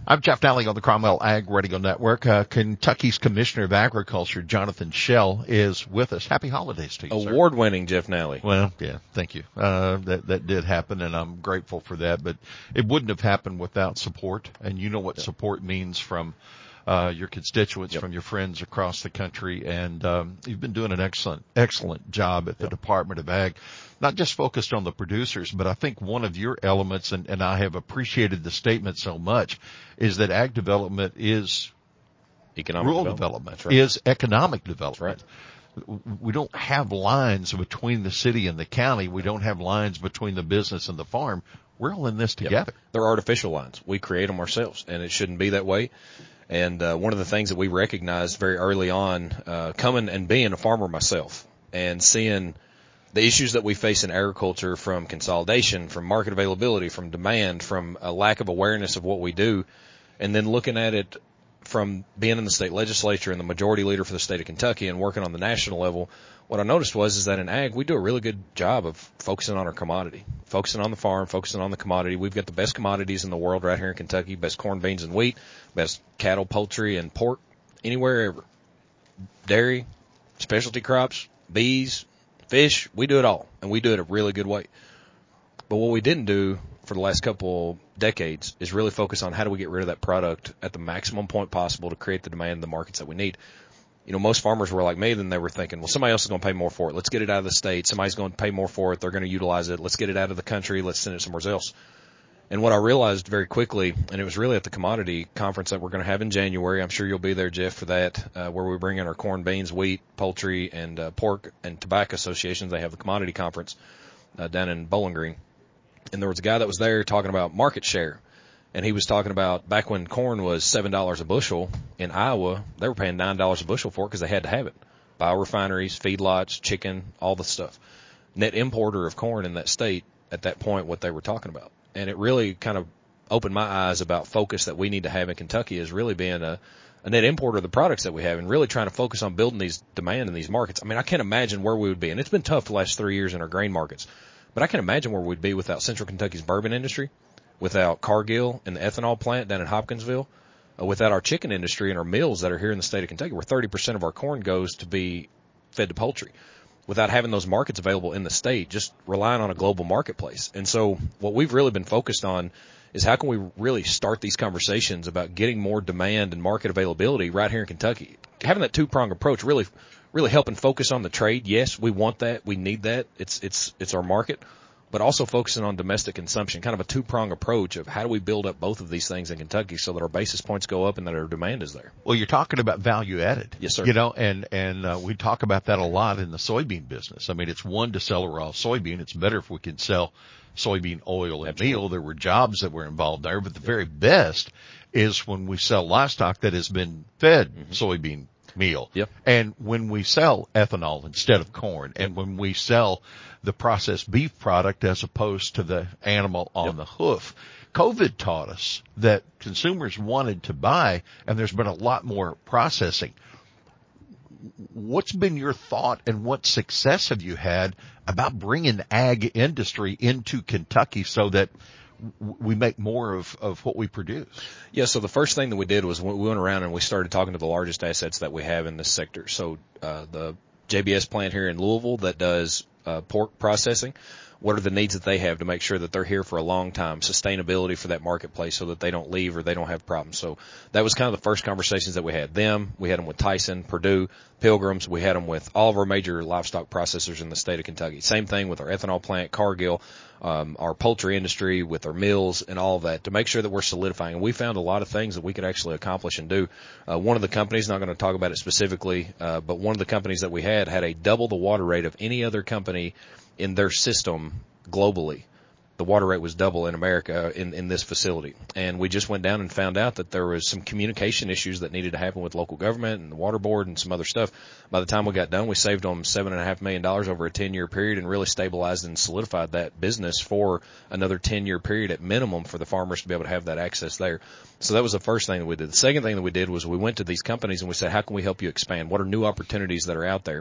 I'm Jeff Nally on the Cromwell Ag Radio Network. Kentucky's Commissioner of Agriculture, Jonathan Shell, is with us. Happy holidays to you, sir. Award-winning Jeff Nally. Well, yeah, thank you. That did happen, and I'm grateful for that. But it wouldn't have happened without support, and you know what support means from your constituents, from your friends across the country, and you've been doing an excellent job at the Department of Ag. Not just focused on the producers, but I think one of your elements, and I have appreciated the statement so much, is that ag development is rural development, right. is economic development. That's right. We don't have lines between the city and the county. We don't have lines between the business and the farm. We're all in this together. They're artificial lines. We create them ourselves, and it shouldn't be that way. And one of the things that we recognized very early on, coming and being a farmer myself and seeing the issues that we face in agriculture, from consolidation, from market availability, from demand, from a lack of awareness of what we do, and then looking at it from being in the state legislature and the majority leader for the state of Kentucky and working on the national level, what I noticed is that in ag, we do a really good job of focusing on our commodity, focusing on the farm, focusing on the commodity. We've got the best commodities in the world right here in Kentucky, best corn, beans, and wheat, best cattle, poultry, and pork, anywhere ever. Dairy, specialty crops, bees, fish, we do it all, and we do it a really good way. But what we didn't do for the last couple decades is really focus on how do we get rid of that product at the maximum point possible to create the demand in the markets that we need. You know, most farmers were like me, then they were thinking, well, somebody else is going to pay more for it. Let's get it out of the state. Somebody's going to pay more for it. They're going to utilize it. Let's get it out of the country. Let's send it somewhere else. And what I realized very quickly, and it was really at the commodity conference that we're going to have in January, I'm sure you'll be there, Jeff, for that, where we bring in our corn, beans, wheat, poultry, and pork and tobacco associations. They have the commodity conference down in Bowling Green. And there was a guy that was there talking about market share. And he was talking about back when corn was $7 a bushel in Iowa, they were paying $9 a bushel for it because they had to have it. Biorefineries, feedlots, chicken, all the stuff. Net importer of corn in that state at that point, what they were talking about. And it really kind of opened my eyes about focus that we need to have in Kentucky is really being a net importer of the products that we have and really trying to focus on building these demand in these markets. I mean, I can't imagine where we would be. And it's been tough the last 3 years in our grain markets. But I can imagine where we'd be without Central Kentucky's bourbon industry, without Cargill and the ethanol plant down in Hopkinsville, without our chicken industry and our mills that are here in the state of Kentucky, where 30% of our corn goes to be fed to poultry. Without having those markets available in the state, just relying on a global marketplace. And so what we've really been focused on is how can we really start these conversations about getting more demand and market availability right here in Kentucky. Having that two-pronged approach really helping focus on the trade. Yes, we want that. We need that. It's our market. But also focusing on domestic consumption, kind of a two-pronged approach of how do we build up both of these things in Kentucky so that our basis points go up and that our demand is there. Well, you're talking about value added. Yes, sir. You know, and we talk about that a lot in the soybean business. I mean, it's one to sell a raw soybean. It's better if we can sell soybean oil and meal. There were jobs that were involved there, but the very best is when we sell livestock that has been fed soybean meal. Yep. And when we sell ethanol instead of corn, and when we sell the processed beef product as opposed to the animal on the hoof. COVID taught us that consumers wanted to buy, and there's been a lot more processing. What's been your thought, and what success have you had about bringing ag industry into Kentucky so that we make more of what we produce? Yeah, so the first thing that we did was we went around and we started talking to the largest assets that we have in this sector. So the JBS plant here in Louisville that does pork processing, what are the needs that they have to make sure that they're here for a long time, sustainability for that marketplace so that they don't leave or they don't have problems. So that was kind of the first conversations that we had. We had them with Tyson, Purdue, Pilgrims. We had them with all of our major livestock processors in the state of Kentucky. Same thing with our ethanol plant, Cargill, our poultry industry, with our mills and all of that to make sure that we're solidifying. And we found a lot of things that we could actually accomplish and do. One of the companies, not going to talk about it specifically, but one of the companies that we had a double the water rate of any other company in their system globally. The water rate was double in America in this facility. And we just went down and found out that there was some communication issues that needed to happen with local government and the water board and some other stuff. By the time we got done, we saved them $7.5 million over a 10-year period and really stabilized and solidified that business for another 10-year period at minimum for the farmers to be able to have that access there. So that was the first thing that we did. The second thing that we did was we went to these companies and we said, how can we help you expand? What are new opportunities that are out there?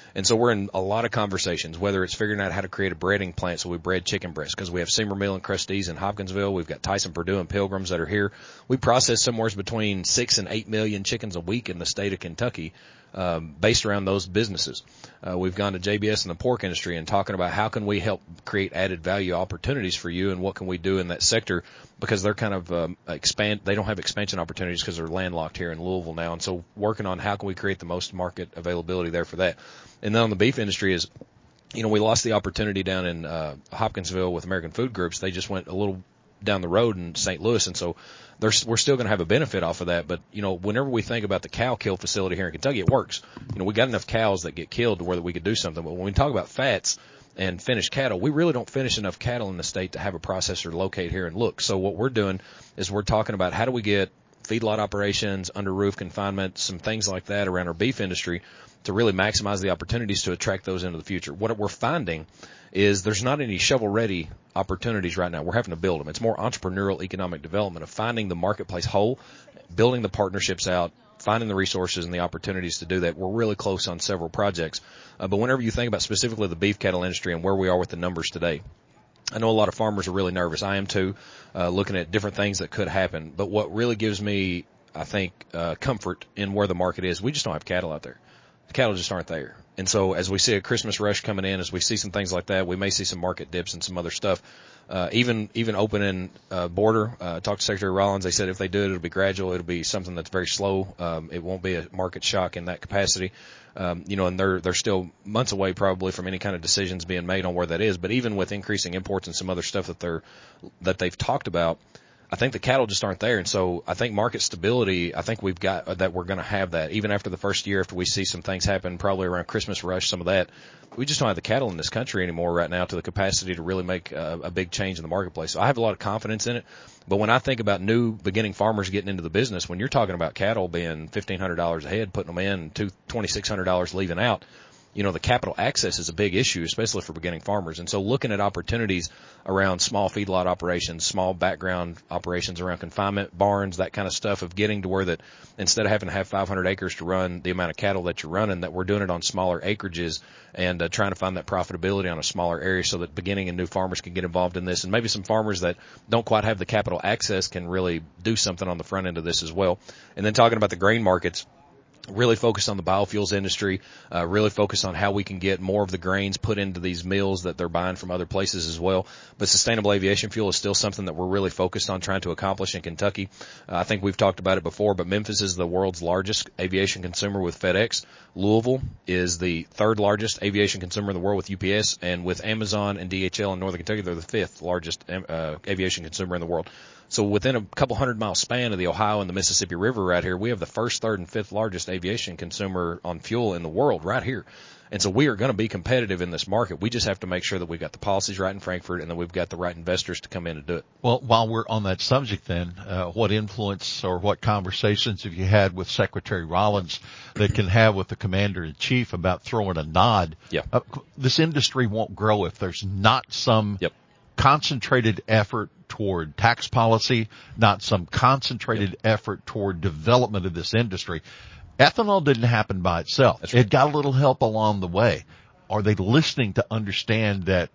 And so we're in a lot of conversations, whether it's figuring out how to create a breading plant so we bread chicken breast, because we have Seymour Mill and Crustees in Hopkinsville. We've got Tyson Purdue and Pilgrims that are here. We process somewhere between 6 and 8 million chickens a week in the state of Kentucky, based around those businesses. We've gone to JBS in the pork industry and talking about how can we help create added value opportunities for you, and what can we do in that sector, because they're kind of they don't have expansion opportunities because they're landlocked here in Louisville now. And so working on how can we create the most market availability there for that. And then on the beef industry is, we lost the opportunity down in Hopkinsville with American Food Groups. They just went a little down the road in St. Louis, and so we're still going to have a benefit off of that. But whenever we think about the cow kill facility here in Kentucky, it works. We got enough cows that get killed to where that we could do something. But when we talk about fats and finished cattle, we really don't finish enough cattle in the state to have a processor locate here and look. So what we're doing is we're talking about how do we get feedlot operations, under roof confinement, some things like that around our beef industry to really maximize the opportunities to attract those into the future. What we're finding is there's not any shovel-ready opportunities right now. We're having to build them. It's more entrepreneurial economic development of finding the marketplace whole, building the partnerships out, finding the resources and the opportunities to do that. We're really close on several projects. But whenever you think about specifically the beef cattle industry and where we are with the numbers today, I know a lot of farmers are really nervous. I am too, looking at different things that could happen. But what really gives me, I think, comfort in where the market is, we just don't have cattle out there. The cattle just aren't there. And so as we see a Christmas rush coming in, as we see some things like that, we may see some market dips and some other stuff. Even opening border, talked to Secretary Rollins. They said if they do it, it'll be gradual. It'll be something that's very slow. It won't be a market shock in that capacity. And they're still months away probably from any kind of decisions being made on where that is. But even with increasing imports and some other stuff that they've talked about, I think the cattle just aren't there. And so I think market stability, I think we've got that. We're going to have that even after the first year, after we see some things happen, probably around Christmas rush, some of that. We just don't have the cattle in this country anymore right now to the capacity to really make a big change in the marketplace. So I have a lot of confidence in it. But when I think about new beginning farmers getting into the business, when you're talking about cattle being $1,500 a head, putting them in, $2,600 leaving out, the capital access is a big issue, especially for beginning farmers. And so looking at opportunities around small feedlot operations, small background operations around confinement, barns, that kind of stuff, of getting to where that instead of having to have 500 acres to run the amount of cattle that you're running, that we're doing it on smaller acreages and trying to find that profitability on a smaller area so that beginning and new farmers can get involved in this. And maybe some farmers that don't quite have the capital access can really do something on the front end of this as well. And then talking about the grain markets, really focused on the biofuels industry, really focused on how we can get more of the grains put into these mills that they're buying from other places as well. But sustainable aviation fuel is still something that we're really focused on trying to accomplish in Kentucky. I think we've talked about it before, but Memphis is the world's largest aviation consumer with FedEx. Louisville is the third largest aviation consumer in the world with UPS, and with Amazon and DHL in Northern Kentucky, they're the fifth largest aviation consumer in the world. So within a couple 100-mile span of the Ohio and the Mississippi River right here, we have the first, third, and fifth largest aviation consumer on fuel in the world right here. And so we are going to be competitive in this market. We just have to make sure that we've got the policies right in Frankfurt and that we've got the right investors to come in and do it. Well, while we're on that subject then, what influence or what conversations have you had with Secretary Rollins that can have with the Commander-in-Chief about throwing a nod? Yeah. This industry won't grow if there's not some concentrated effort toward tax policy, not some concentrated effort toward development of this industry. Ethanol didn't happen by itself. That's right. It got a little help along the way. Are they listening to understand that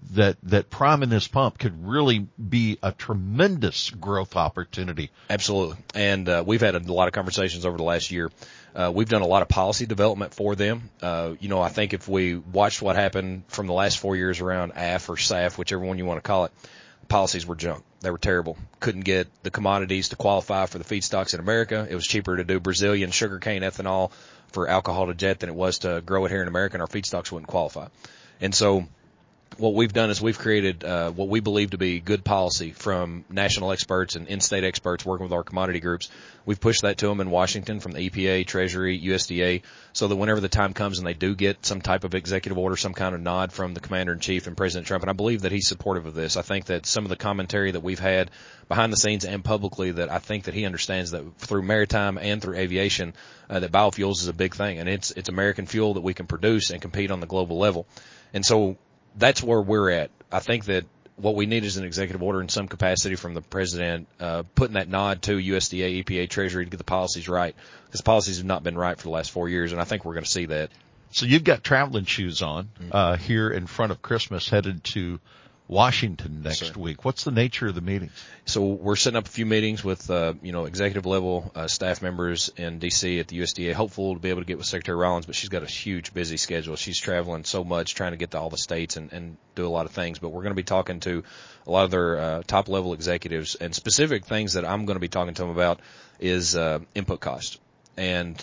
prime in this pump could really be a tremendous growth opportunity? Absolutely. And we've had a lot of conversations over the last year. We've done a lot of policy development for them. I think if we watched what happened from the last 4 years around AF or SAF, whichever one you want to call it, policies were junk. They were terrible. Couldn't get the commodities to qualify for the feedstocks in America. It was cheaper to do Brazilian sugarcane ethanol for alcohol to jet than it was to grow it here in America, and our feedstocks wouldn't qualify. And so what we've done is we've created what we believe to be good policy from national experts and in-state experts working with our commodity groups. We've pushed that to them in Washington from the EPA, Treasury, USDA, so that whenever the time comes and they do get some type of executive order, some kind of nod from the Commander-in-Chief and President Trump, and I believe that he's supportive of this. I think that some of the commentary that we've had behind the scenes and publicly, that I think that he understands that through maritime and through aviation, that biofuels is a big thing, and it's American fuel that we can produce and compete on the global level. And so that's where we're at. I think that what we need is an executive order in some capacity from the president, putting that nod to USDA, EPA, Treasury to get the policies right, because policies have not been right for the last 4 years, and I think we're going to see that. So you've got traveling shoes on, here in front of Christmas, headed to Washington next week. What's the nature of the meeting? So we're setting up a few meetings with, executive level staff members in DC at the USDA. Hopeful to be able to get with Secretary Rollins, but she's got a huge busy schedule. She's traveling so much, trying to get to all the states and do a lot of things. But we're going to be talking to a lot of their top level executives, and specific things that I'm going to be talking to them about is input cost. And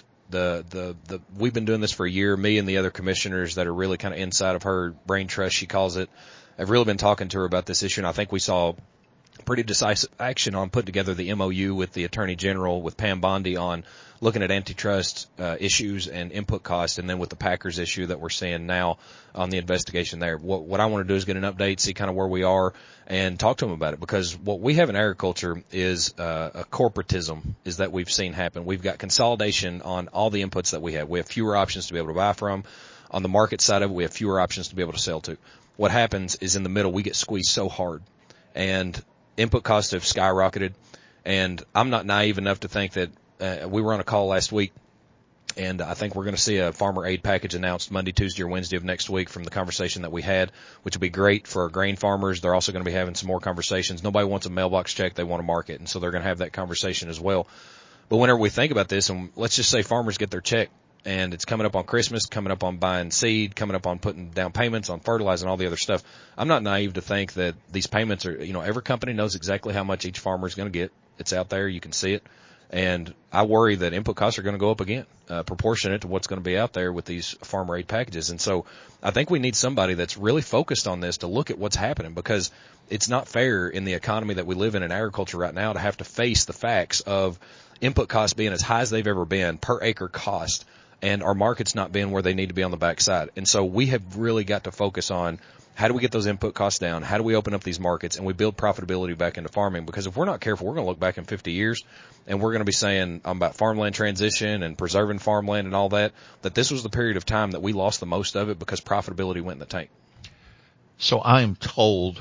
we've been doing this for a year. Me and the other commissioners that are really kind of inside of her brain trust, she calls it, I've really been talking to her about this issue, and I think we saw pretty decisive action on putting together the MOU with the Attorney General, with Pam Bondi, on looking at antitrust issues and input costs, and then with the Packers issue that we're seeing now on the investigation there. What I want to do is get an update, see kind of where we are, and talk to them about it, because what we have in agriculture is a corporatism is that we've seen happen. We've got consolidation on all the inputs that we have. We have fewer options to be able to buy from. On the market side of it, we have fewer options to be able to sell to. What happens is in the middle, we get squeezed so hard, and input costs have skyrocketed. And I'm not naive enough to think that we were on a call last week, and I think we're going to see a farmer aid package announced Monday, Tuesday, or Wednesday of next week from the conversation that we had, which will be great for our grain farmers. They're also going to be having some more conversations. Nobody wants a mailbox check. They want a market, and so they're going to have that conversation as well. But whenever we think about this, and let's just say farmers get their check, and it's coming up on Christmas, coming up on buying seed, coming up on putting down payments on fertilizer and all the other stuff. I'm not naive to think that these payments are, every company knows exactly how much each farmer is going to get. It's out there. You can see it. And I worry that input costs are going to go up again, proportionate to what's going to be out there with these farmer aid packages. And so I think we need somebody that's really focused on this to look at what's happening, because it's not fair in the economy that we live in agriculture right now to have to face the facts of input costs being as high as they've ever been per acre cost, and our markets not being where they need to be on the backside. And so we have really got to focus on, how do we get those input costs down? How do we open up these markets and we build profitability back into farming? Because if we're not careful, we're going to look back in 50 years and we're going to be saying about farmland transition and preserving farmland and all that this was the period of time that we lost the most of it because profitability went in the tank. So I am told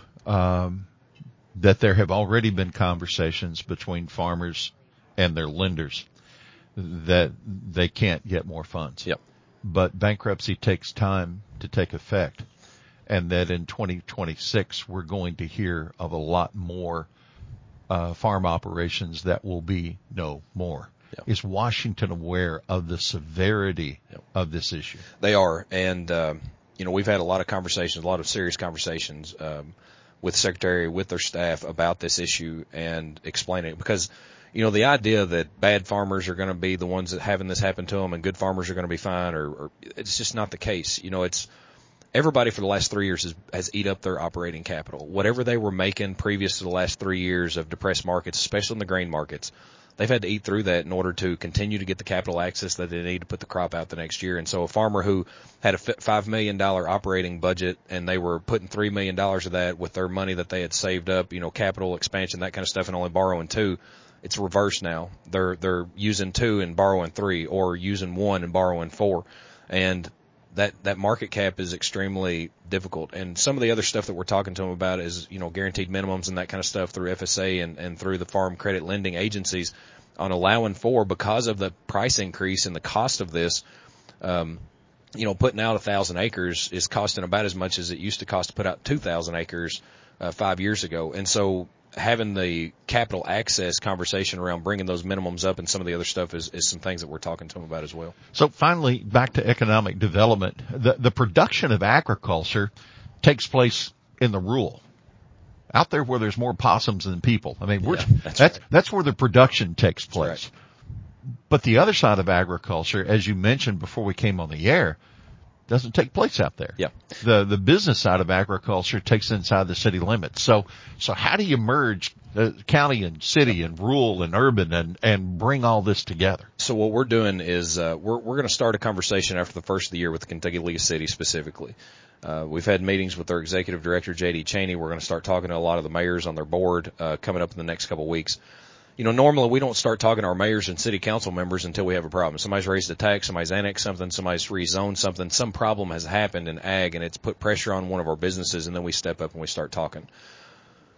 that there have already been conversations between farmers and their lenders that they can't get more funds. Yep. But bankruptcy takes time to take effect, and that in 2026 we're going to hear of a lot more farm operations that will be no more. Yep. Is Washington aware of the severity of this issue? They are, and we've had a lot of conversations, a lot of serious conversations with the Secretary, with their staff about this issue and explaining it, because the idea that bad farmers are going to be the ones that having this happen to them and good farmers are going to be fine, or it's just not the case. It's everybody for the last 3 years has eat up their operating capital. Whatever they were making previous to the last 3 years of depressed markets, especially in the grain markets, they've had to eat through that in order to continue to get the capital access that they need to put the crop out the next year. And so a farmer who had a $5 million operating budget and they were putting $3 million of that with their money that they had saved up, capital expansion, that kind of stuff, and only borrowing $2 million, it's reversed now. They're using 2 and borrowing 3, or using 1 and borrowing 4. And that market cap is extremely difficult. And some of the other stuff that we're talking to them about is, guaranteed minimums and that kind of stuff through FSA and through the farm credit lending agencies on allowing for, because of the price increase and the cost of this, putting out 1,000 acres is costing about as much as it used to cost to put out 2,000 acres 5 years ago. And so having the capital access conversation around bringing those minimums up and some of the other stuff is some things that we're talking to them about as well. So finally, back to economic development. The production of agriculture takes place in the rural, out there where there's more possums than people. I mean, that's where the production takes place. Right. But the other side of agriculture, as you mentioned before we came on the air, doesn't take place out there. Yeah. The business side of agriculture takes inside the city limits. So how do you merge county and city and rural and urban and bring all this together? So what we're doing is we're going to start a conversation after the first of the year with the Kentucky League of Cities specifically. We've had meetings with their executive director, J.D. Cheney. We're going to start talking to a lot of the mayors on their board coming up in the next couple of weeks. Normally we don't start talking to our mayors and city council members until we have a problem. Somebody's raised a tax, somebody's annexed something, somebody's rezoned something, some problem has happened in ag and it's put pressure on one of our businesses, and then we step up and we start talking.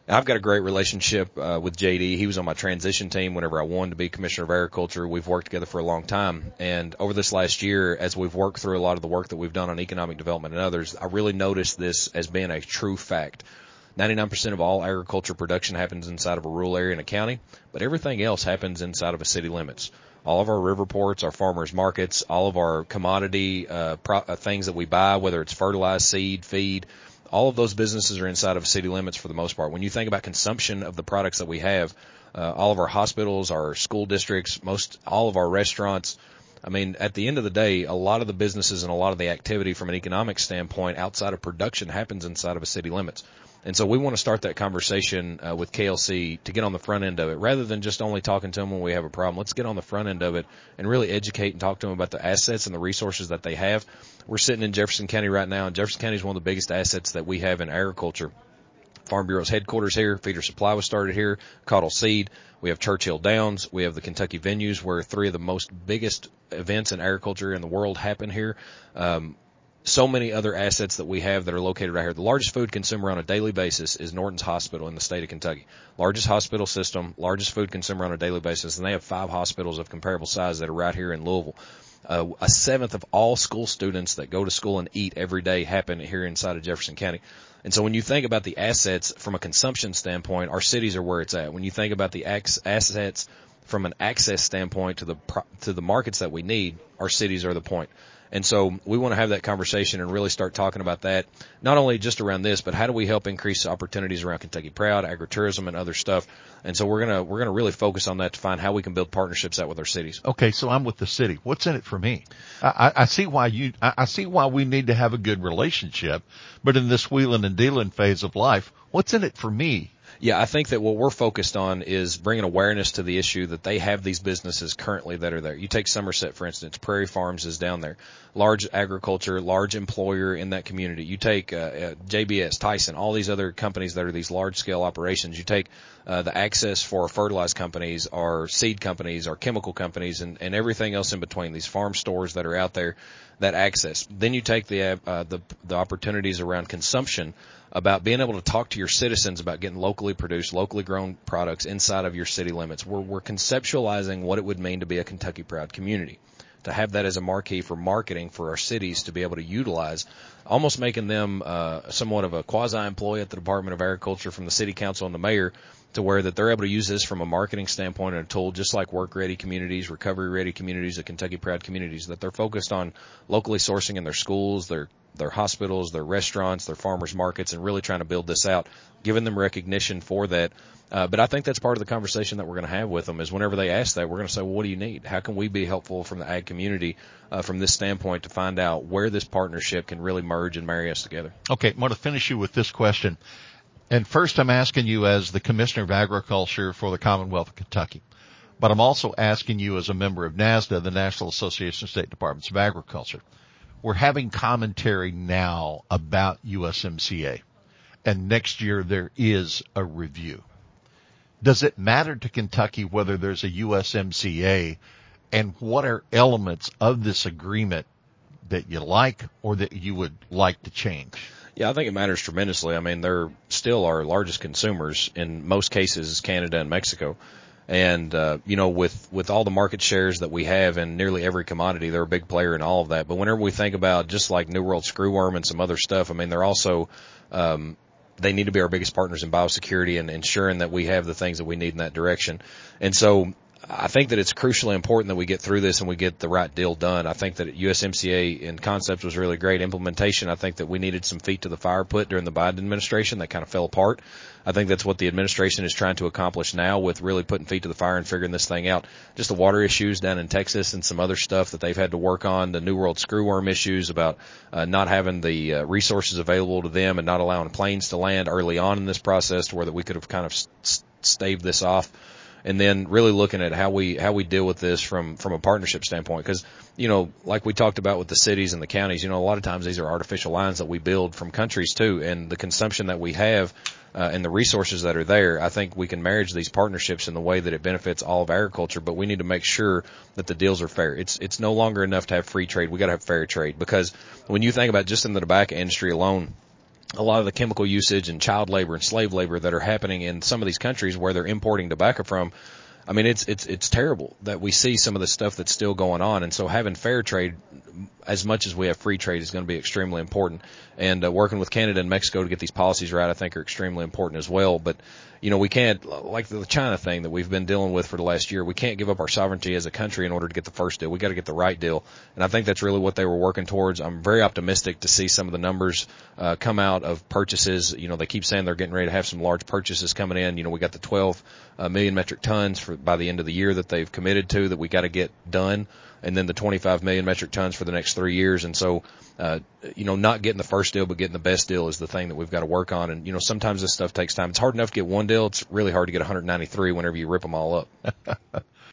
I've got a great relationship with JD. He was on my transition team whenever I wanted to be Commissioner of Agriculture. We've worked together for a long time. And over this last year, as we've worked through a lot of the work that we've done on economic development and others, I really noticed this as being a true fact. 99% of all agriculture production happens inside of a rural area in a county, but everything else happens inside of a city limits. All of our river ports, our farmers markets, all of our commodity things that we buy, whether it's fertilized seed, feed, all of those businesses are inside of city limits for the most part. When you think about consumption of the products that we have, all of our hospitals, our school districts, all of our restaurants, I mean, at the end of the day, a lot of the businesses and a lot of the activity from an economic standpoint outside of production happens inside of a city limits. And so we want to start that conversation with KLC to get on the front end of it. Rather than just only talking to them when we have a problem, let's get on the front end of it and really educate and talk to them about the assets and the resources that they have. We're sitting in Jefferson County right now, and Jefferson County is one of the biggest assets that we have in agriculture. Farm Bureau's headquarters here. Feeder Supply was started here. Cottle Seed. We have Churchill Downs. We have the Kentucky Venues, where 3 of the most biggest events in agriculture in the world happen here. So many other assets that we have that are located right here. The largest food consumer on a daily basis is Norton's Hospital in the state of Kentucky. Largest hospital system, largest food consumer on a daily basis, and they have 5 hospitals of comparable size that are right here in Louisville. A seventh of all school students that go to school and eat every day happen here inside of Jefferson County. And so when you think about the assets from a consumption standpoint, our cities are where it's at. When you think about the assets from an access standpoint to the markets that we need, our cities are the point. And so we want to have that conversation and really start talking about that, not only just around this, but how do we help increase opportunities around Kentucky Proud, agritourism, and other stuff. And so we're gonna really focus on that to find how we can build partnerships out with our cities. Okay, so I'm with the city. What's in it for me? I see why we need to have a good relationship, but in this wheeling and dealing phase of life, what's in it for me? Yeah, I think that what we're focused on is bringing awareness to the issue that they have these businesses currently that are there. You take Somerset, for instance. Prairie Farms is down there. Large agriculture, large employer in that community. You take JBS, Tyson, all these other companies that are these large-scale operations. You take the access for fertilized companies, our seed companies, our chemical companies, and everything else in between, these farm stores that are out there, that access. Then you take the opportunities around consumption, about being able to talk to your citizens about getting locally produced, locally grown products inside of your city limits. We're conceptualizing what it would mean to be a Kentucky Proud community, to have that as a marquee for marketing for our cities to be able to utilize, almost making them somewhat of a quasi-employee at the Department of Agriculture from the city council and the mayor, to where that they're able to use this from a marketing standpoint and a tool, just like work-ready communities, recovery-ready communities, the Kentucky Proud communities, that they're focused on locally sourcing in their schools, their hospitals, their restaurants, their farmers markets, and really trying to build this out, giving them recognition for that. But I think that's part of the conversation that we're going to have with them is whenever they ask that, we're going to say, well, what do you need? How can we be helpful from the ag community from this standpoint to find out where this partnership can really merge and marry us together? Okay, I'm going to finish you with this question. And first, I'm asking you as the Commissioner of Agriculture for the Commonwealth of Kentucky. But I'm also asking you as a member of NASDA, the National Association of State Departments of Agriculture. We're having commentary now about USMCA, and next year there is a review. Does it matter to Kentucky whether there's a USMCA, and what are elements of this agreement that you like or that you would like to change? Yeah, I think it matters tremendously. I mean, they're still our largest consumers, in most cases, Canada and Mexico. And, with all the market shares that we have in nearly every commodity, they're a big player in all of that. But whenever we think about just like New World Screwworm and some other stuff, I mean, they're also, they need to be our biggest partners in biosecurity and ensuring that we have the things that we need in that direction. And so I think that it's crucially important that we get through this and we get the right deal done. I think that USMCA in concept was really great. Implementation, I think that we needed some feet to the fire put during the Biden administration. That kind of fell apart. I think that's what the administration is trying to accomplish now with really putting feet to the fire and figuring this thing out. Just the water issues down in Texas and some other stuff that they've had to work on, the New World Screwworm issues about not having the resources available to them and not allowing planes to land early on in this process to where that we could have kind of staved this off. And then really looking at how we deal with this from a partnership standpoint. Because, like we talked about with the cities and the counties, a lot of times these are artificial lines that we build from countries too. And the consumption that we have and the resources that are there, I think we can marriage these partnerships in the way that it benefits all of agriculture. But we need to make sure that the deals are fair. It's no longer enough to have free trade. We got to have fair trade. Because when you think about just in the tobacco industry alone, a lot of the chemical usage and child labor and slave labor that are happening in some of these countries where they're importing tobacco from. I mean, it's terrible that we see some of the stuff that's still going on. And so having fair trade, as much as we have free trade, is going to be extremely important. And working with Canada and Mexico to get these policies right, I think, are extremely important as well. But, you know, we can't, like the China thing that we've been dealing with for the last year, we can't give up our sovereignty as a country in order to get the first deal. We got to get the right deal. And I think that's really what they were working towards. I'm very optimistic to see some of the numbers come out of purchases. You know, they keep saying they're getting ready to have some large purchases coming in. You know, we got the 12 million metric tons by the end of the year that they've committed to that we got to get done, and then the 25 million metric tons for the next 3 years. And so, you know, not getting the first deal, but getting the best deal is the thing that we've got to work on. And, you know, sometimes this stuff takes time. It's hard enough to get one deal. It's really hard to get 193 whenever you rip them all up.